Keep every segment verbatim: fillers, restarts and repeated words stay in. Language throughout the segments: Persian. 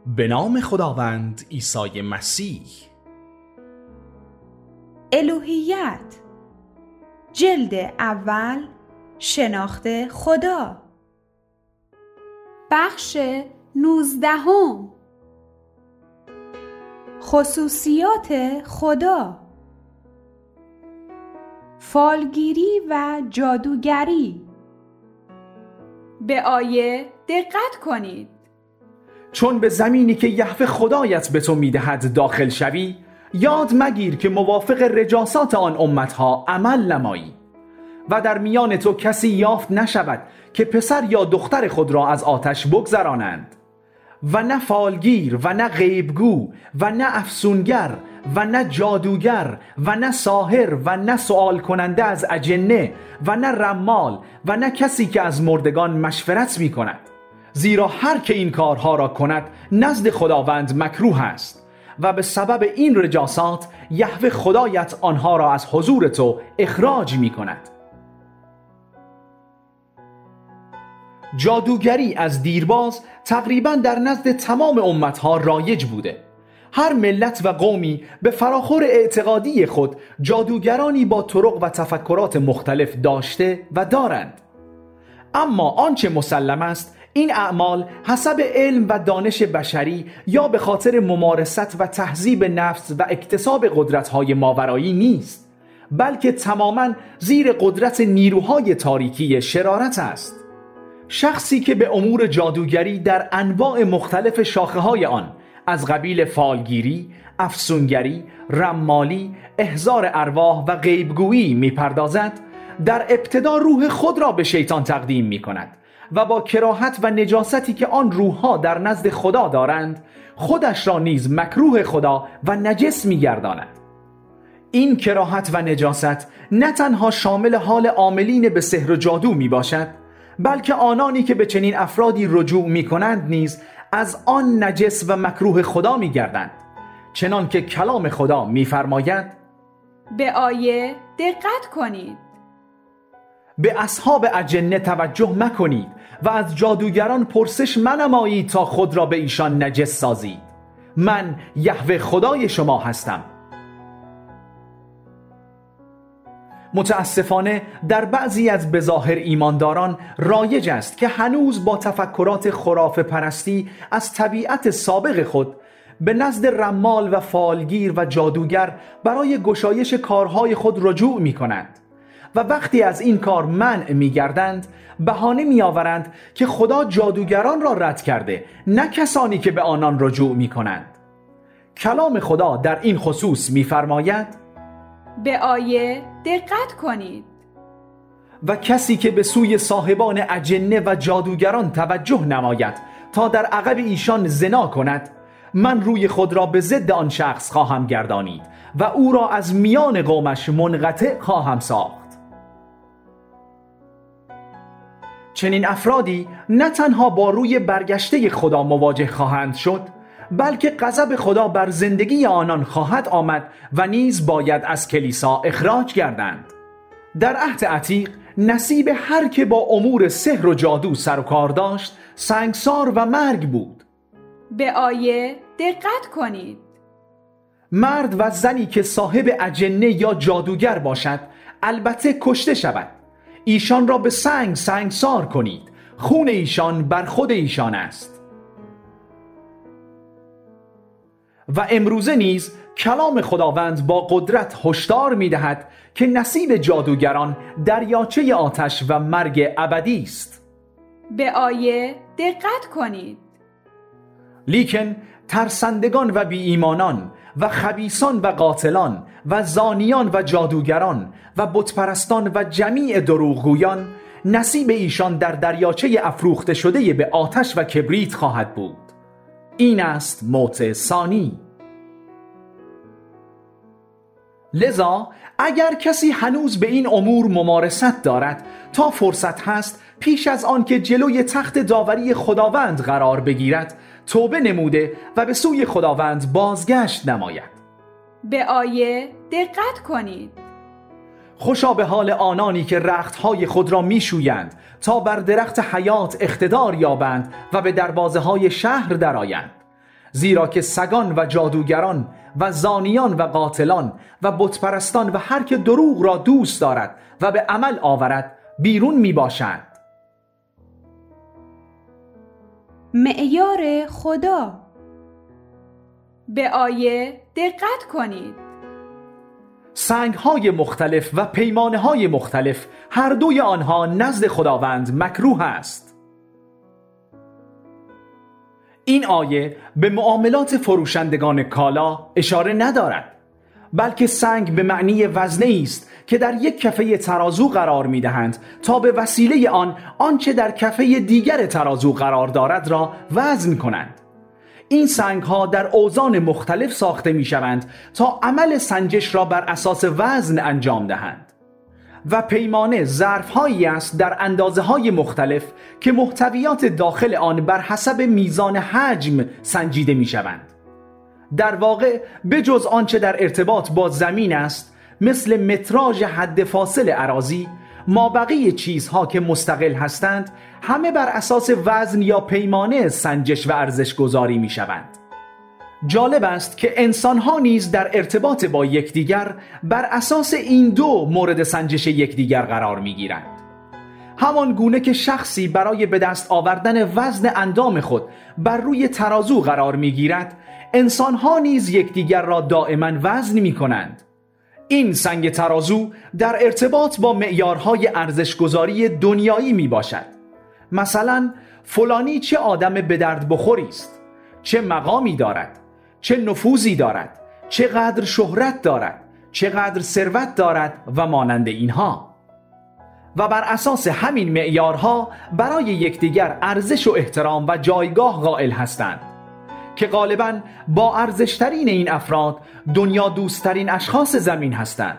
به نام خداوند عیسی مسیح. الوهیت جلد اول، شناخت خدا، بخش نوزدهم، خصوصیات خدا، فالگیری و جادوگری. به آیه دقت کنید. چون به زمینی که یهوه خدایت به تو میدهد داخل شوی، یاد مگیر که موافق رجاسات آن امتها عمل نمایی و در میان تو کسی یافت نشود که پسر یا دختر خود را از آتش بگذرانند و نه فالگیر و نه غیبگو و نه افسونگر و نه جادوگر و نه ساحر و نه سؤال کننده از اجنه و نه رمال و نه کسی که از مردگان مشورت می کند، زیرا هر که این کارها را کند نزد خداوند مکروه است و به سبب این رجاسات یهوه خدایت آنها را از حضور تو اخراج می کند. جادوگری از دیرباز تقریباً در نزد تمام امتها رایج بوده. هر ملت و قومی به فراخور اعتقادی خود جادوگرانی با طرق و تفکرات مختلف داشته و دارند. اما آنچه مسلم است این اعمال حسب علم و دانش بشری یا به خاطر ممارست و تهذیب نفس و اکتساب قدرت‌های ماورایی نیست، بلکه تماماً زیر قدرت نیروهای تاریکی شرارت است. شخصی که به امور جادوگری در انواع مختلف شاخه‌های آن از قبیل فالگیری، افسونگری، رمالی، احضار ارواح و غیبگویی می‌پردازد، در ابتدا روح خود را به شیطان تقدیم می‌کند و با کراهت و نجاستی که آن روح‌ها در نزد خدا دارند خودش را نیز مکروه خدا و نجس می‌گرداند. این کراهت و نجاست نه تنها شامل حال عاملین به سحر و جادو میباشد، بلکه آنانی که به چنین افرادی رجوع میکنند نیز از آن نجس و مکروه خدا میگردند، چنان که کلام خدا میفرماید. به آیه دقت کنید. به اصحاب اجنه توجه مکنید و از جادوگران پرسش منمایید تا خود را به ایشان نجس سازید. من یهوه خدای شما هستم. متاسفانه در بعضی از بظاهر ایمانداران رایج است که هنوز با تفکرات خرافه پرستی از طبیعت سابق خود به نزد رمال و فالگیر و جادوگر برای گشایش کارهای خود رجوع می کنند و وقتی از این کار منع می گردند بهانه می آورند که خدا جادوگران را رد کرده، نه کسانی که به آنان رجوع می کنند. کلام خدا در این خصوص می فرماید. به آیه دقت کنید. و کسی که به سوی صاحبان اجنه و جادوگران توجه نماید تا در عقب ایشان زنا کند، من روی خود را به ضد آن شخص خواهم گردانید و او را از میان قومش منقطع خواهم ساخت. چنین افرادی نه تنها با روی برگشته خدا مواجه خواهند شد، بلکه غضب خدا بر زندگی آنان خواهد آمد و نیز باید از کلیسا اخراج گردند. در عهد عتیق نصیب هر که با امور سحر و جادو سر و کار داشت سنگسار و مرگ بود. به آیه دقت کنید. مرد و زنی که صاحب اجنه یا جادوگر باشد البته کشته شود. ایشان را به سنگ سنگسار کنید، خون ایشان بر خود ایشان است. و امروزه نیز کلام خداوند با قدرت هشدار می‌دهد که نصیب جادوگران دریاچه آتش و مرگ ابدی است. به آیه دقت کنید. لیکن ترسندگان و بی ایمانان و خبیثان و قاتلان و زانیان و جادوگران و بتپرستان و جمیع دروغگویان نصیب ایشان در دریاچه افروخته شده به آتش و کبریت خواهد بود. این است موت ثانی. لذا اگر کسی هنوز به این امور ممارست دارد، تا فرصت هست پیش از آن که جلوی تخت داوری خداوند قرار بگیرد توبه نموده و به سوی خداوند بازگشت نماید. به آیه دقت کنید. خوشا به حال آنانی که رختهای خود را میشویند تا بر درخت حیات اقتدار یابند و به دروازه های شهر درآیند. زیرا که سگان و جادوگران و زانیان و قاتلان و بتپرستان و هر که دروغ را دوست دارد و به عمل آورد بیرون می باشند. معیار خدا. به آیه دقت کنید. سنگ‌های مختلف و پیمانه‌های مختلف هر دوی آنها نزد خداوند مکروه است. این آیه به معاملات فروشندگان کالا اشاره ندارد، بلکه سنگ به معنی وزنه است که در یک کفه ترازو قرار می‌دهند تا به وسیله آن آنچه در کفه دیگر ترازو قرار دارد را وزن کنند. این سنگ‌ها در اوزان مختلف ساخته می‌شوند تا عمل سنجش را بر اساس وزن انجام دهند و پیمانه ظرف‌هایی است در اندازه‌های مختلف که محتویات داخل آن بر حسب میزان حجم سنجیده می‌شوند. در واقع بجز آنچه در ارتباط با زمین است، مثل متراژ حد فاصل اراضی، مابقی چیزها که مستقل هستند همه بر اساس وزن یا پیمانه سنجش و ارزش گذاری می شوند. جالب است که انسانها نیز در ارتباط با یکدیگر بر اساس این دو مورد سنجش یکدیگر قرار می گیرند. همان گونه که شخصی برای به دست آوردن وزن اندام خود بر روی ترازو قرار می گیرد، انسانها نیز یکدیگر را دائما وزن می کنند. این سنگ ترازو در ارتباط با معیارهای ارزشگذاری دنیایی می باشد. مثلا فلانی چه آدم به درد بخوری است، چه مقامی دارد، چه نفوذی دارد، چقدر شهرت دارد، چقدر ثروت دارد و مانند اینها. و بر اساس همین معیارها برای یکدیگر ارزش و احترام و جایگاه قائل هستند که غالباً با ارزشترین این افراد دنیا دوستترین اشخاص زمین هستند.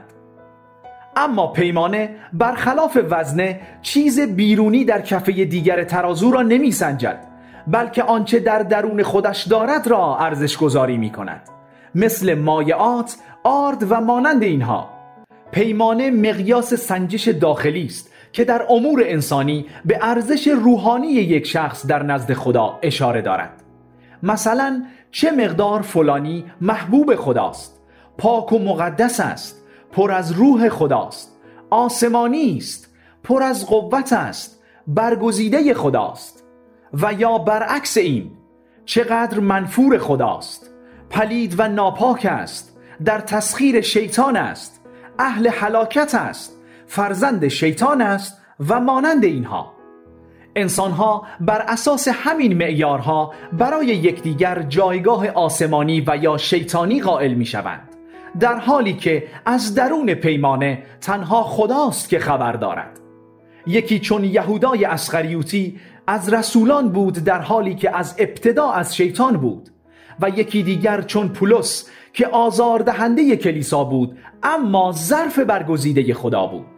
اما پیمانه برخلاف وزنه چیز بیرونی در کفه دیگر ترازو را نمی سنجد، بلکه آنچه در درون خودش دارد را ارزش گذاری می کند، مثل مایعات، آرد و مانند اینها. پیمانه مقیاس سنجش داخلی است که در امور انسانی به ارزش روحانی یک شخص در نزد خدا اشاره دارد. مثلا چه مقدار فلانی محبوب خداست، پاک و مقدس است، پر از روح خداست، آسمانی است، پر از قوت است، برگزیده خداست. و یا برعکس این، چقدر منفور خداست، پلید و ناپاک است، در تسخیر شیطان است، اهل هلاکت است، فرزند شیطان است و مانند اینها. انسانها بر اساس همین معیارها برای یکدیگر جایگاه آسمانی و یا شیطانی قائل می شوند، در حالی که از درون پیمانه تنها خداست که خبر دارد. یکی چون یهودای اسخریوطی از رسولان بود در حالی که از ابتدا از شیطان بود، و یکی دیگر چون پولس که آزاردهنده کلیسا بود اما ظرف برگزیده خدا بود.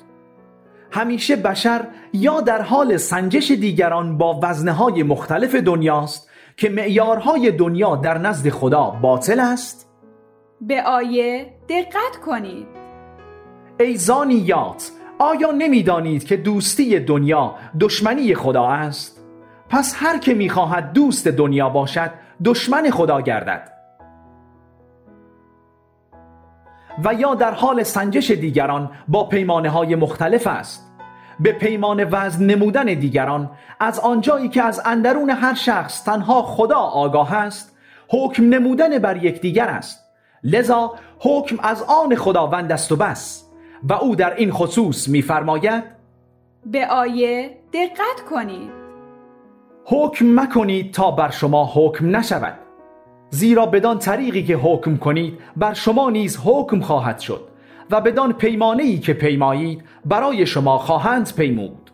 همیشه بشر یا در حال سنجش دیگران با وزنهای مختلف دنیاست که معیارهای دنیا در نزد خدا باطل است. به آیه دقت کنید. ای زانیات، آیا نمیدانید که دوستی دنیا دشمنی خدا است؟ پس هر که میخواهد دوست دنیا باشد دشمن خدا گردد. و یا در حال سنجش دیگران با پیمانه های مختلف است. به پیمانه وزن نمودن دیگران از آنجایی که از اندرون هر شخص تنها خدا آگاه است، حکم نمودن بر یکدیگر است. لذا حکم از آن خداوند است و بس. و او در این خصوص می‌فرماید: به آیه دقت کنید. حکم مکنید تا بر شما حکم نشود، زیرا بدان طریقی که حکم کنید بر شما نیز حکم خواهد شد و بدان پیمانه‌ای که پیمایید برای شما خواهند پیمود.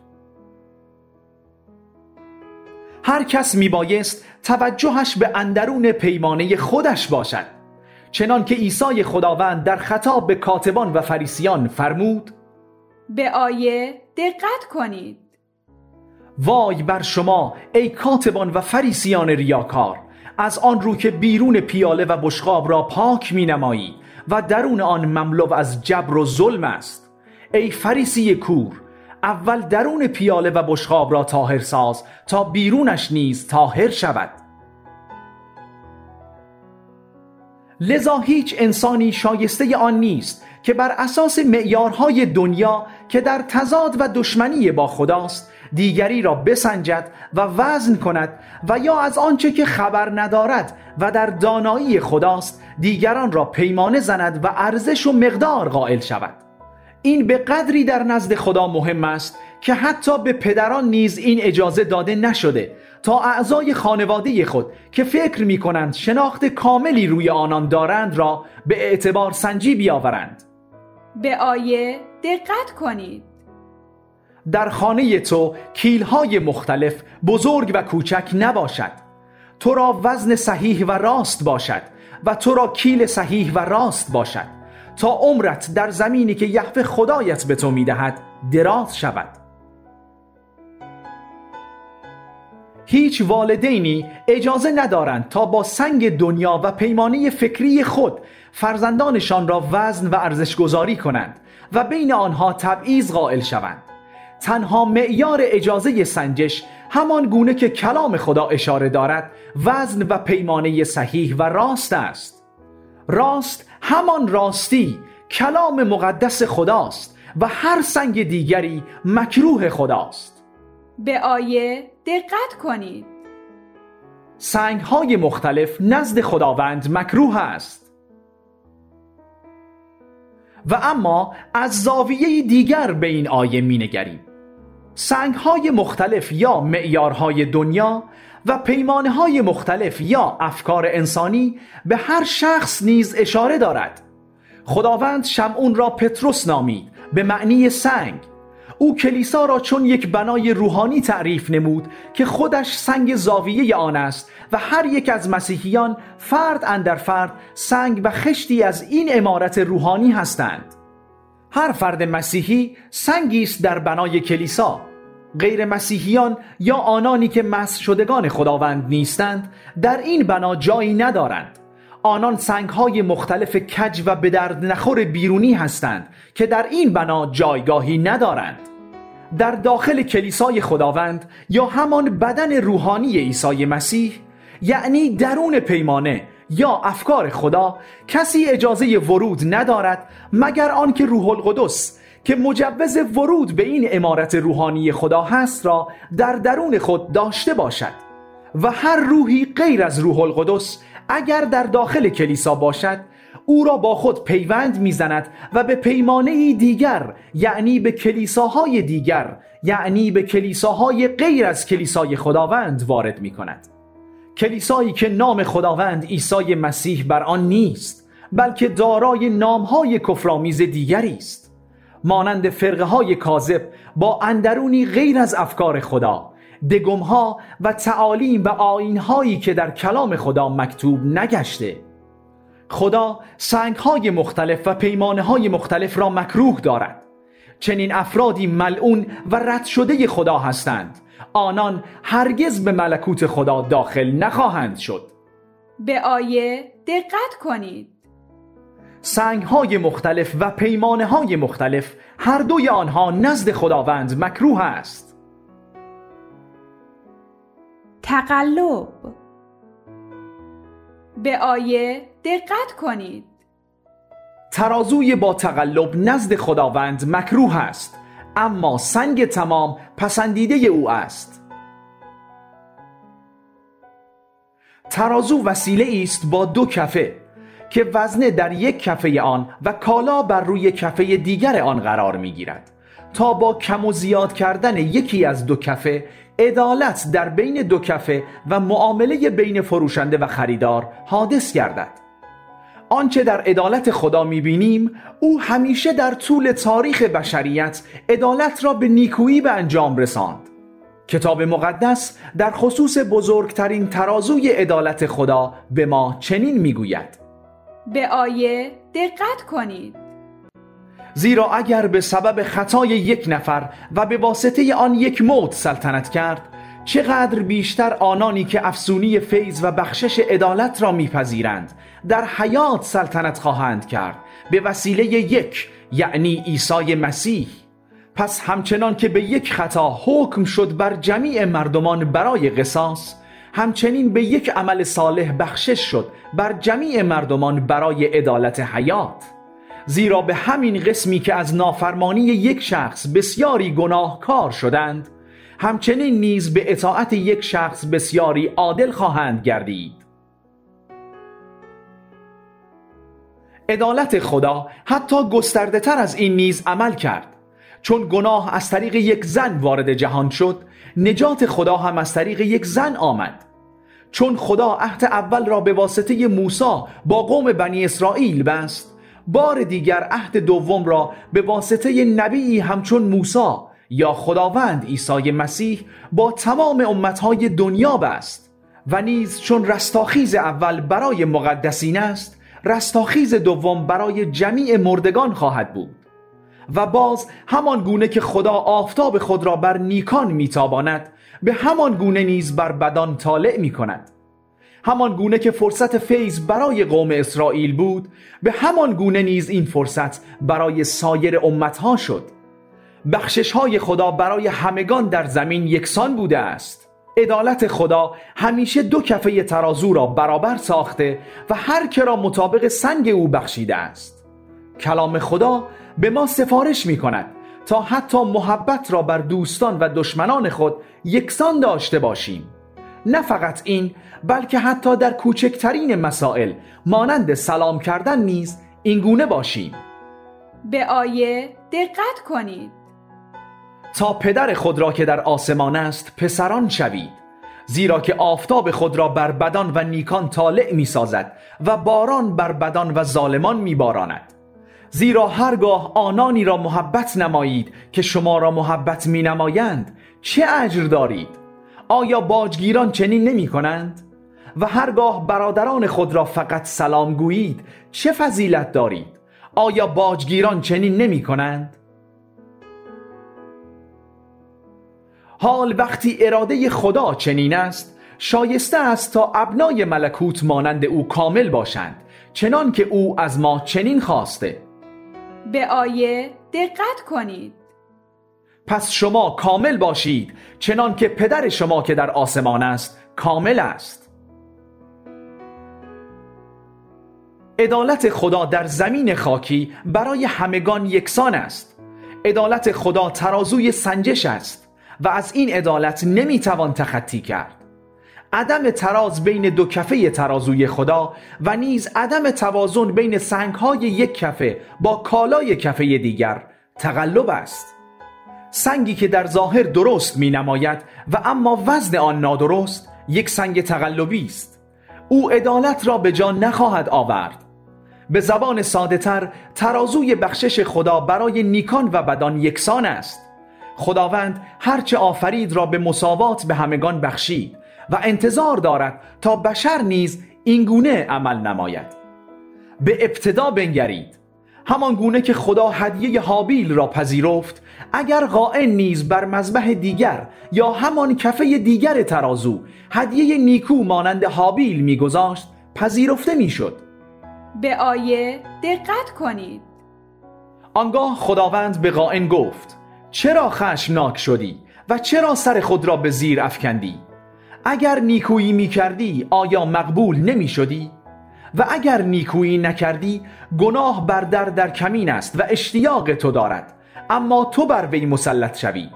هر کس میبایست توجهش به اندرون پیمانه خودش باشد، چنان که عیسی خداوند در خطاب به کاتبان و فریسیان فرمود: به آیه دقت کنید. وای بر شما ای کاتبان و فریسیان ریاکار، از آن رو که بیرون پیاله و بشقاب را پاک می نمایی و درون آن مملو از جبر و ظلم است. ای فریسی کور، اول درون پیاله و بشقاب را طاهر ساز تا بیرونش نیز طاهر شود. لذا هیچ انسانی شایسته آن نیست که بر اساس معیارهای دنیا که در تضاد و دشمنی با خداست دیگری را بسنجد و وزن کند و یا از آنچه که خبر ندارد و در دانایی خداست دیگران را پیمانه زند و ارزش و مقدار قائل شود. این به قدری در نزد خدا مهم است که حتی به پدران نیز این اجازه داده نشده تا اعضای خانواده خود که فکر می کنند شناخت کاملی روی آنان دارند را به اعتبار سنجی بیاورند. به آیه دقت کنید. در خانه تو کیلهای مختلف بزرگ و کوچک نباشد. تو را وزن صحیح و راست باشد و تو را کیل صحیح و راست باشد تا عمرت در زمینی که یهوه خدایت به تو میدهد دراز شود. هیچ والدینی اجازه ندارند تا با سنگ دنیا و پیمانه فکری خود فرزندانشان را وزن و ارزش گذاری کنند و بین آنها تبعیض قائل شوند. تنها معیار اجازه سنجش همان گونه که کلام خدا اشاره دارد وزن و پیمانه صحیح و راست است. راست همان راستی کلام مقدس خداست و هر سنگ دیگری مکروه خداست. به آیه دقت کنید. سنگ‌های مختلف نزد خداوند مکروه است. و اما از زاویه دیگر به این آیه می‌نگریم. سنگ‌های مختلف یا معیارهای دنیا و پیمانه‌های مختلف یا افکار انسانی به هر شخص نیز اشاره دارد. خداوند شمعون را پتروس نامید به معنی سنگ. او کلیسا را چون یک بنای روحانی تعریف نمود که خودش سنگ زاویه آن است و هر یک از مسیحیان فرد اندر فرد سنگ و خشتی از این عمارت روحانی هستند. هر فرد مسیحی سنگی است در بنای کلیسا. غیر مسیحیان یا آنانی که مسح شدگان خداوند نیستند در این بنا جایی ندارند. آنان سنگ‌های مختلف کج و به درد نخور بیرونی هستند که در این بنا جایگاهی ندارند. در داخل کلیسای خداوند یا همان بدن روحانی عیسی مسیح، یعنی درون پیمانه یا افکار خدا، کسی اجازه ورود ندارد مگر آنکه روح القدس که مجوز ورود به این عمارت روحانی خدا هست را در درون خود داشته باشد. و هر روحی غیر از روح القدس اگر در داخل کلیسا باشد او را با خود پیوند میزند و به پیمانه دیگر، یعنی به کلیساهای دیگر، یعنی به کلیساهای غیر از کلیسای خداوند وارد می کند. کلیسایی که نام خداوند عیسی مسیح بر آن نیست بلکه دارای نامهای کفرآمیز دیگری است، مانند فرقه های کاذب با اندرونی غیر از افکار خدا، دگمها و تعالیم و آیین‌هایی که در کلام خدا مکتوب نگشته. خدا سنگ‌های مختلف و پیمانه‌های مختلف را مکروه دارد. چنین افرادی ملعون و رد شده خدا هستند. آنان هرگز به ملکوت خدا داخل نخواهند شد. به آیه دقت کنید. سنگ‌های مختلف و پیمانه‌های مختلف هر دوی آنها نزد خداوند مکروه است. تقلب. به آیه دقت کنید. ترازوی با تقلب نزد خداوند مکروه است، اما سنگ تمام پسندیده او است. ترازو وسیله است با دو کفه که وزنه در یک کفه آن و کالا بر روی کفه دیگر آن قرار می گیرد تا با کم و زیاد کردن یکی از دو کفه عدالت در بین دو کفه و معامله بین فروشنده و خریدار حادث گردد. آنچه در عدالت خدا می‌بینیم او همیشه در طول تاریخ بشریت عدالت را به نیکویی به انجام رساند. کتاب مقدس در خصوص بزرگترین ترازوی عدالت خدا به ما چنین میگوید: به آیه دقت کنید. زیرا اگر به سبب خطای یک نفر و به واسطه آن یک موت سلطنت کرد، چقدر بیشتر آنانی که افسونی فیض و بخشش عدالت را میپذیرند در حیات سلطنت خواهند کرد به وسیله یک، یعنی عیسی مسیح. پس همچنان که به یک خطا حکم شد بر جمیع مردمان برای قصاص، همچنین به یک عمل صالح بخشش شد بر جمیع مردمان برای عدالت حیات. زیرا به همین قسمی که از نافرمانی یک شخص بسیاری گناهکار شدند، همچنین نیز به اطاعت یک شخص بسیاری عادل خواهند گردید. عدالت خدا حتی گسترده تر از این نیز عمل کرد. چون گناه از طریق یک زن وارد جهان شد، نجات خدا هم از طریق یک زن آمد. چون خدا عهد اول را به واسطه موسی با قوم بنی اسرائیل بست، بار دیگر عهد دوم را به واسطه نبی همچون موسی یا خداوند عیسی مسیح با تمام امتهای دنیا بست. و نیز چون رستاخیز اول برای مقدسین است، رستاخیز دوم برای جمیع مردگان خواهد بود. و باز همان گونه که خدا آفتاب خود را بر نیکان میتاباند، به همان گونه نیز بر بدان طالع می کند. همان گونه که فرصت فیض برای قوم اسرائیل بود، به همان گونه نیز این فرصت برای سایر امتها شد. بخشش های خدا برای همگان در زمین یکسان بوده است. عدالت خدا همیشه دو کفه ترازو را برابر ساخته و هر که را مطابق سنگ او بخشیده است. کلام خدا به ما سفارش می کند تا حتی محبت را بر دوستان و دشمنان خود یکسان داشته باشیم. نه فقط این، بلکه حتی در کوچکترین مسائل مانند سلام کردن نیز این گونه باشیم. به آیه دقت کنید. تا پدر خود را که در آسمان است پسران شوید، زیرا که آفتاب خود را بر بدان و نیکان طالع می سازد و باران بر بدان و ظالمان می باراند. زیرا هرگاه آنانی را محبت نمایید که شما را محبت می نمایند، چه اجر دارید؟ آیا باجگیران چنین نمی کنند؟ و هرگاه برادران خود را فقط سلام گویید، چه فضیلت دارید؟ آیا باجگیران چنین نمی کنند؟ حال وقتی اراده خدا چنین است، شایسته است تا ابنای ملکوت مانند او کامل باشند، چنان که او از ما چنین خواسته. به آیه دقت کنید. پس شما کامل باشید چنان که پدر شما که در آسمان است کامل است. عدالت خدا در زمین خاکی برای همگان یکسان است. عدالت خدا ترازوی سنجش است و از این عدالت نمیتوان تخطی کرد. عدم تراز بین دو کفه ترازوی خدا و نیز عدم توازن بین سنگهای یک کفه با کالای کفه دیگر تقلب است. سنگی که در ظاهر درست می نماید و اما وزن آن نادرست، یک سنگ تقلبی است. او عدالت را به جا نخواهد آورد. به زبان ساده تر، ترازوی بخشش خدا برای نیکان و بدان یکسان است. خداوند هرچه آفرید را به مساوات به همگان بخشید و انتظار دارد تا بشر نیز این گونه عمل نماید. به ابتدا بنگرید. همان گونه که خدا هدیه هابیل را پذیرفت، اگر قائن نیز بر مذبح دیگر یا همان کفه دیگر ترازو هدیه نیکو مانند هابیل می‌گذاشت، پذیرفته می‌شد. به آیه دقت کنید. آنگاه خداوند به قائن گفت: چرا خشمناک شدی و چرا سر خود را به زیر افکندی؟ اگر نیکویی می کردی آیا مقبول نمی شدی؟ و اگر نیکویی نکردی گناه بر در در کمین است و اشتیاق تو دارد، اما تو بر وی مسلط شوی.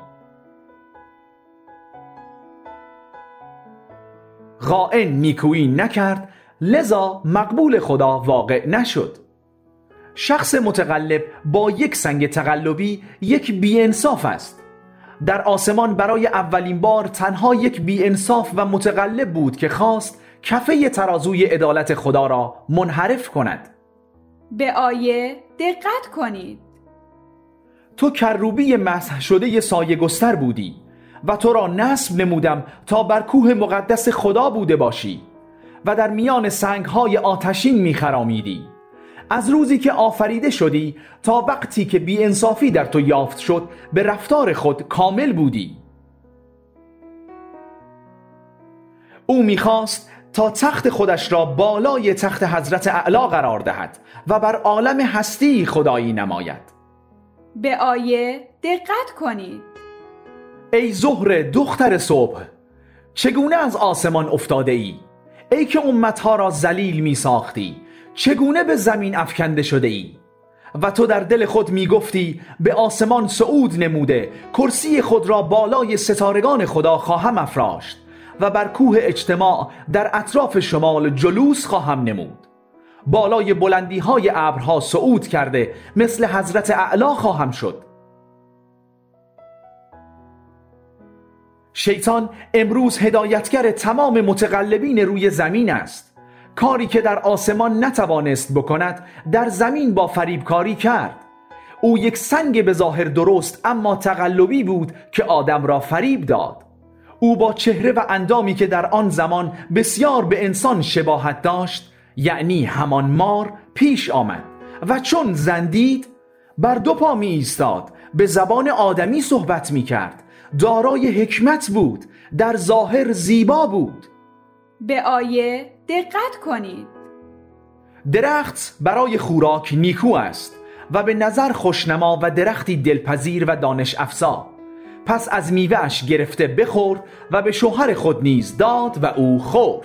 قائن نیکویی نکرد، لذا مقبول خدا واقع نشد. شخص متقلب با یک سنگ تقلبی یک بی‌انصاف است. در آسمان برای اولین بار تنها یک بی‌انصاف و متقلب بود که خواست کفه ترازوی عدالت خدا را منحرف کند. به آیه دقت کنید. تو کروبی مسح شده سایه گستر بودی و تو را نصب نمودم تا بر کوه مقدس خدا بوده باشی و در میان سنگهای آتشین می‌خرامیدی. از روزی که آفریده شدی تا وقتی که بی‌انصافی در تو یافت شد، به رفتار خود کامل بودی. او می‌خواست تا تخت خودش را بالای تخت حضرت اعلی قرار دهد و بر عالم هستی خدایی نماید. به آیه دقت کنید. ای زهره دختر صبح، چگونه از آسمان افتاده ای؟ ای که امتها را ذلیل می ساختی، چگونه به زمین افکنده شده ای؟ و تو در دل خود می گفتی به آسمان صعود نموده، کرسی خود را بالای ستارگان خدا خواهم افراشت و بر کوه اجتماع در اطراف شمال جلوس خواهم نمود. بالای بلندی های ابرها صعود کرده مثل حضرت اعلی خواهم شد. شیطان امروز هدایتگر تمام متقلبین روی زمین است. کاری که در آسمان نتوانست بکند در زمین با فریبکاری کرد. او یک سنگ به ظاهر درست اما تقلبی بود که آدم را فریب داد. او با چهره و اندامی که در آن زمان بسیار به انسان شباهت داشت، یعنی همان مار، پیش آمد و چون زندید بر دو پا می ایستاد، به زبان آدمی صحبت می کرد، دارای حکمت بود، در ظاهر زیبا بود. به آیه دقت کنید. درخت برای خوراک نیکو است و به نظر خوشنما و درختی دلپذیر و دانش افزا. پس از میوه‌اش گرفته بخورد و به شوهر خود نیز داد و او خورد.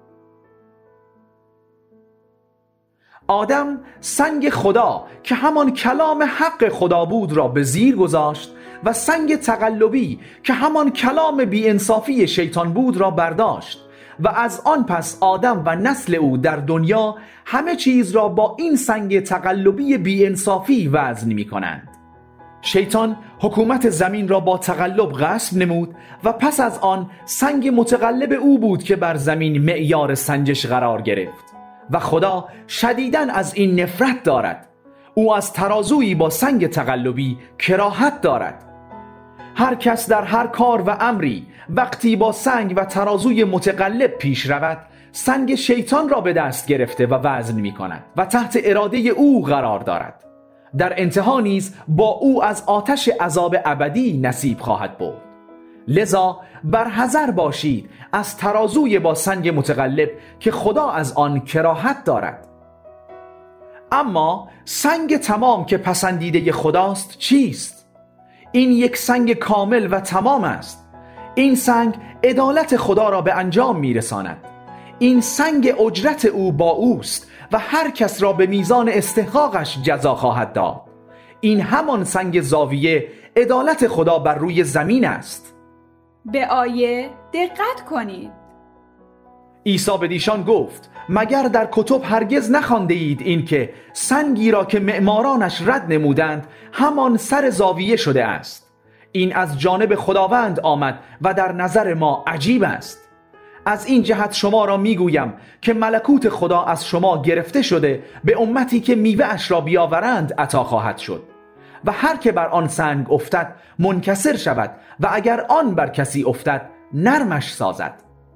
آدم سنگ خدا که همان کلام حق خدا بود را به زیر گذاشت و سنگ تقلبی که همان کلام بی‌انصافی شیطان بود را برداشت و از آن پس آدم و نسل او در دنیا همه چیز را با این سنگ تقلبی بی‌انصافی وزن می کنند. شیطان حکومت زمین را با تقلب غصب نمود و پس از آن سنگ متقلب او بود که بر زمین معیار سنجش قرار گرفت و خدا شدیداً از این نفرت دارد. او از ترازویی با سنگ تقلبی کراهت دارد. هر کس در هر کار و امری وقتی با سنگ و ترازوی متقلب پیش رود، سنگ شیطان را به دست گرفته و وزن می کند و تحت اراده او قرار دارد. در انتها نیز با او از آتش عذاب ابدی نصیب خواهد برد. لذا برحذر باشید از ترازوی با سنگ متقلب که خدا از آن کراهت دارد. اما سنگ تمام که پسندیده خداست چیست؟ این یک سنگ کامل و تمام است. این سنگ عدالت خدا را به انجام میرساند. این سنگ اجرت او با اوست و هر کس را به میزان استحقاقش جزا خواهد داد. این همان سنگ زاویه عدالت خدا بر روی زمین است. به آیه دقت کنید. عیسی به ایشان گفت: مگر در کتب هرگز نخوانده اید این که سنگی را که معمارانش رد نمودند همان سر زاویه شده است؟ این از جانب خداوند آمد و در نظر ما عجیب است. از این جهت شما را میگویم که ملکوت خدا از شما گرفته شده به امتی که میوه اش را بیاورند عطا خواهد شد و هر که بر آن سنگ افتد منکسر شود و اگر آن بر کسی افتد نرمش سازد.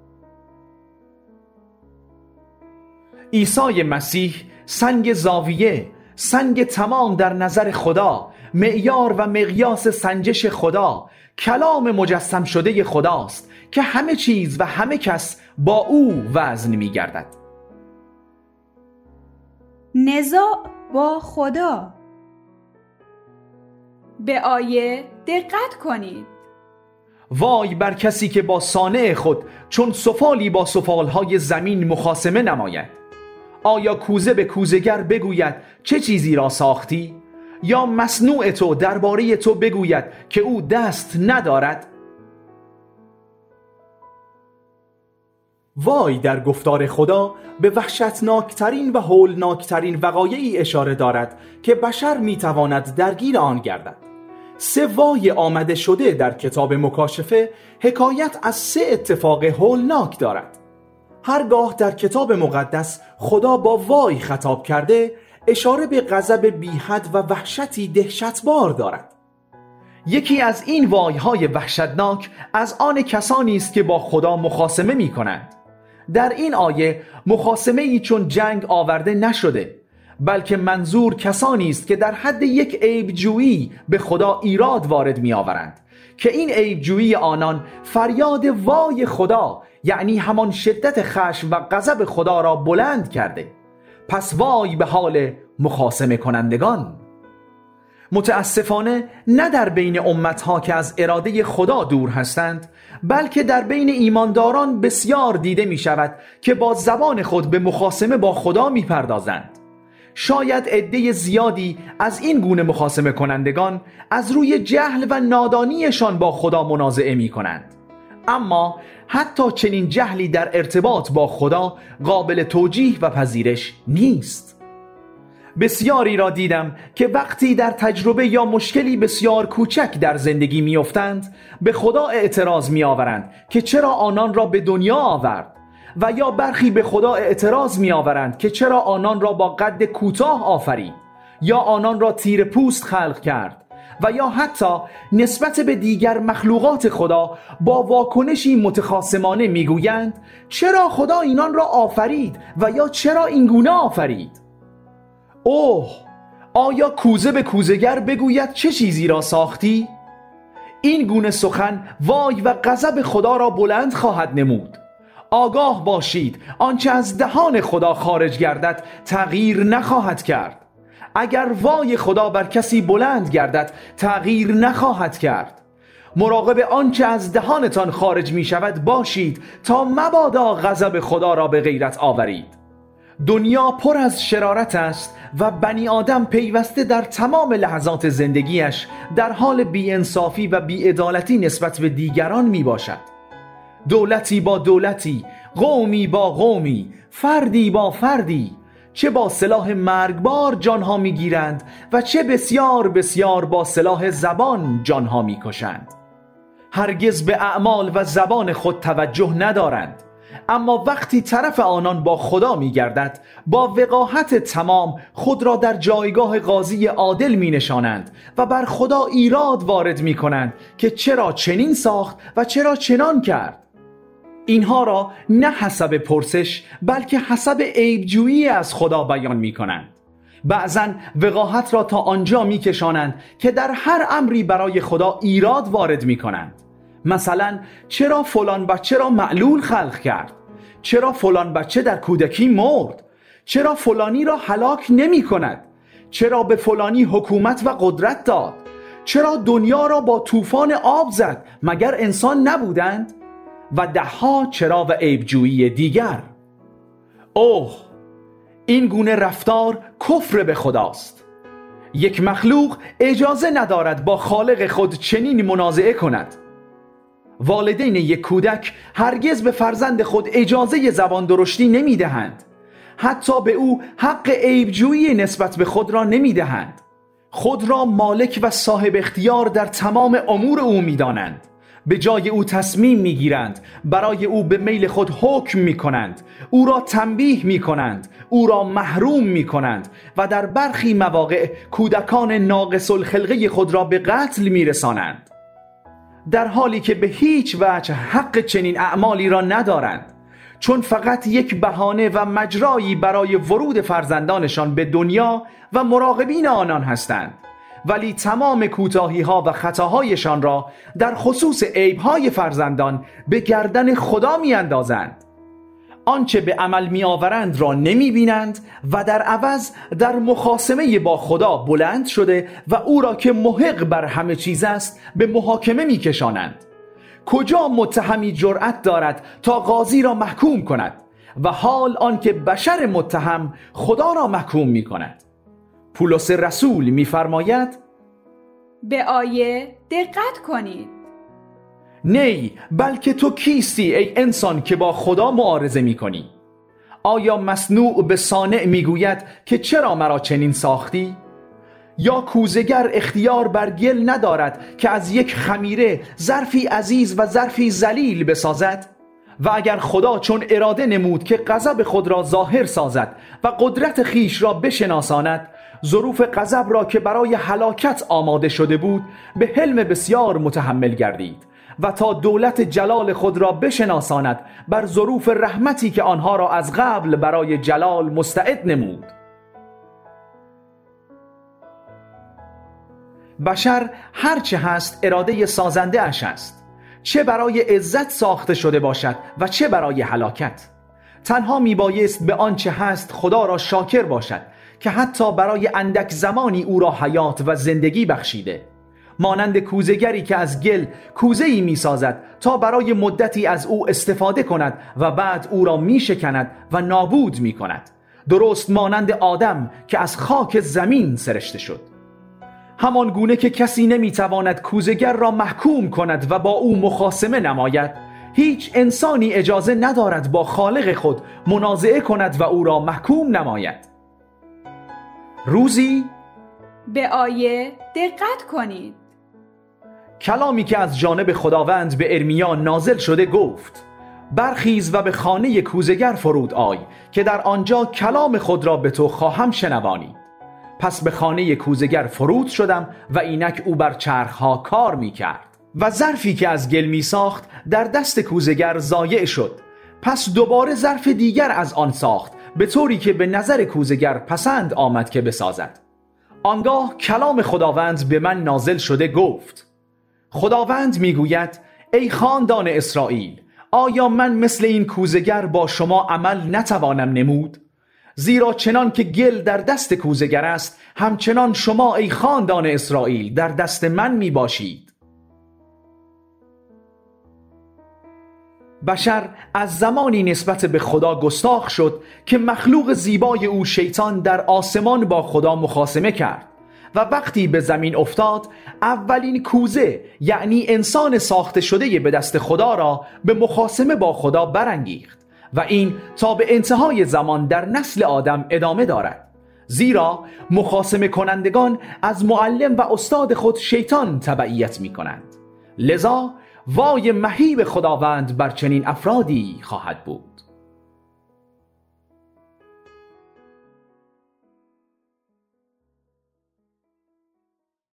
عیسی مسیح سنگ زاویه، سنگ تمام در نظر خدا، معیار و مقیاس سنجش خدا، کلام مجسم شده خداست که همه چیز و همه کس با او وزن می گردد. نزاع با خدا. به آیه دقت کنید. وای بر کسی که با صانع خود چون سفالی با سفالهای زمین مخاصمه نماید. آیا کوزه به کوزه‌گر بگوید چه چیزی را ساختی؟ یا مصنوع تو درباره تو بگوید که او دست ندارد؟ وای در گفتار خدا به وحشتناکترین و هولناکترین وقایعی اشاره دارد که بشر میتواند درگیر آن گردد. سه وای آمده شده در کتاب مکاشفه حکایت از سه اتفاق هولناک دارد. هرگاه در کتاب مقدس خدا با وای خطاب کرده، اشاره به غضب بی‌حد و وحشتی دهشتبار دارد. یکی از این وایهای وحشتناک از آن کسانی است که با خدا مخاصمه می کنند. در این آیه مخاصمه ای چون جنگ آورده نشده، بلکه منظور کسانی است که در حد یک عیبجویی به خدا ایراد وارد می آورند که این عیبجویی آنان فریاد وای خدا، یعنی همان شدت خشم و غضب خدا را بلند کرده. پس وای به حال مخاصمه کنندگان. متاسفانه نه در بین امتها که از اراده خدا دور هستند، بلکه در بین ایمانداران بسیار دیده می شود که با زبان خود به مخاصمه با خدا می پردازند. شاید عده زیادی از این گونه مخاصمه کنندگان از روی جهل و نادانیشان با خدا منازعه می کنند. اما حتی چنین جهلی در ارتباط با خدا قابل توجیه و پذیرش نیست. بسیاری را دیدم که وقتی در تجربه یا مشکلی بسیار کوچک در زندگی میافتند به خدا اعتراض میآورند که چرا آنان را به دنیا آورد، و یا برخی به خدا اعتراض میآورند که چرا آنان را با قد کوتاه آفرید، یا آنان را تیر پوست خلق کرد، و یا حتی نسبت به دیگر مخلوقات خدا با واکنشی متخاصمانه میگویند چرا خدا اینان را آفرید و یا چرا اینگونه آفرید. اوه، آیا کوزه به کوزه‌گر بگوید چه چیزی را ساختی؟ این گونه سخن وای و غضب خدا را بلند خواهد نمود. آگاه باشید آنچه از دهان خدا خارج گردد تغییر نخواهد کرد. اگر وای خدا بر کسی بلند گردد تغییر نخواهد کرد. مراقب آنچه از دهانتان خارج می شود باشید تا مبادا غضب خدا را به غیرت آورید. دنیا پر از شرارت است و بنی آدم پیوسته در تمام لحظات زندگیش در حال بی‌انصافی و بی‌عدالتی نسبت به دیگران می باشد. دولتی با دولتی، قومی با قومی، فردی با فردی، چه با سلاح مرگبار جانها می گیرند و چه بسیار بسیار با سلاح زبان جانها می کشند. هرگز به اعمال و زبان خود توجه ندارند، اما وقتی طرف آنان با خدا می گردد با وقاحت تمام خود را در جایگاه قاضی عادل می نشانند و بر خدا ایراد وارد می کنند که چرا چنین ساخت و چرا چنان کرد. اینها را نه حسب پرسش بلکه حسب عیبجویی از خدا بیان می کنند. بعضاً وقاحت را تا آنجا می کشانند که در هر امری برای خدا ایراد وارد می کنند. مثلا چرا فلان بچه را معلول خلق کرد؟ چرا فلان بچه در کودکی مرد؟ چرا فلانی را هلاک نمی کند؟ چرا به فلانی حکومت و قدرت داد؟ چرا دنیا را با طوفان آب زد؟ مگر انسان نبودند؟ و دهها چرا و عیبجویی دیگر. اوه، این گونه رفتار کفر به خداست. یک مخلوق اجازه ندارد با خالق خود چنین منازعه کند. والدین یک کودک هرگز به فرزند خود اجازه زبان درشتی نمی دهند. حتی به او حق عیبجویی نسبت به خود را نمی دهند. خود را مالک و صاحب اختیار در تمام امور او می دانند. به جای او تصمیم می گیرند، برای او به میل خود حکم می کنند، او را تنبیه می کنند، او را محروم می کنند و در برخی مواقع کودکان ناقص الخلقه خود را به قتل می رسانند، در حالی که به هیچ وجه حق چنین اعمالی را ندارند، چون فقط یک بهانه و مجرایی برای ورود فرزندانشان به دنیا و مراقبین آنان هستند. ولی تمام کوتاهی‌ها و خطاهایشان را در خصوص عیب‌های فرزندان به گردن خدا می‌اندازند. آنچه به عمل می‌آورند را نمی‌بینند و در عوض در مخاصمه با خدا بلند شده و او را که محق بر همه چیز است به محاکمه می‌کشانند. کجا متهمی جرأت دارد تا قاضی را محکوم کند و حال آنکه بشر متهم خدا را محکوم می‌کند؟ پولس رسول می‌فرماید به آیه دقت کنید. نی، بلکه تو کیستی ای انسان که با خدا معارضه می‌کنی؟ آیا مصنوع به صانع می‌گوید که چرا مرا چنین ساختی؟ یا کوزه‌گر اختیار بر گل ندارد که از یک خمیره ظرفی عزیز و ظرفی ذلیل بسازد؟ و اگر خدا چون اراده نمود که غضب خود را ظاهر سازد و قدرت خیش را بشناساند، ظروف غضب را که برای هلاکت آماده شده بود به حلم بسیار متحمل گردید و تا دولت جلال خود را بشناساند بر ظروف رحمتی که آنها را از قبل برای جلال مستعد نمود. بشر هرچه هست اراده سازنده اش است، چه برای عزت ساخته شده باشد و چه برای هلاکت. تنها میبایست به آنچه هست خدا را شاکر باشد که حتی برای اندک زمانی او را حیات و زندگی بخشیده، مانند کوزه‌گری که از گل کوزه‌ای می‌سازد تا برای مدتی از او استفاده کند و بعد او را می‌شکند و نابود می‌کند، درست مانند آدم که از خاک زمین سرشته شد. همان گونه که کسی نمی‌تواند کوزه‌گر را محکوم کند و با او مخاصمه نماید، هیچ انسانی اجازه ندارد با خالق خود منازعه کند و او را محکوم نماید. روزی به آیه دقت کنید. کلامی که از جانب خداوند به ارمیا نازل شده گفت: برخیز و به خانه کوزه‌گر فرود آی که در آنجا کلام خود را به تو خواهم شنوانید. پس به خانه کوزه‌گر فرود شدم و اینک او بر چرخها کار می کرد و ظرفی که از گل می ساخت در دست کوزه‌گر ضایع شد. پس دوباره ظرف دیگر از آن ساخت، به طوری که به نظر کوزه‌گر پسند آمد که بسازد. آنگاه کلام خداوند به من نازل شده گفت: خداوند میگوید ای خاندان اسرائیل، آیا من مثل این کوزه‌گر با شما عمل نتوانم نمود؟ زیرا چنان که گل در دست کوزه‌گر است، همچنان شما ای خاندان اسرائیل در دست من می باشید. بشر از زمانی نسبت به خدا گستاخ شد که مخلوق زیبای او شیطان در آسمان با خدا مخاصمه کرد و وقتی به زمین افتاد، اولین کوزه یعنی انسان ساخته شده به دست خدا را به مخاصمه با خدا برانگیخت و این تا به انتهای زمان در نسل آدم ادامه دارد، زیرا مخاصمه کنندگان از معلم و استاد خود شیطان تبعیت می کنند. لذا وای مهیب خداوند بر چنین افرادی خواهد بود.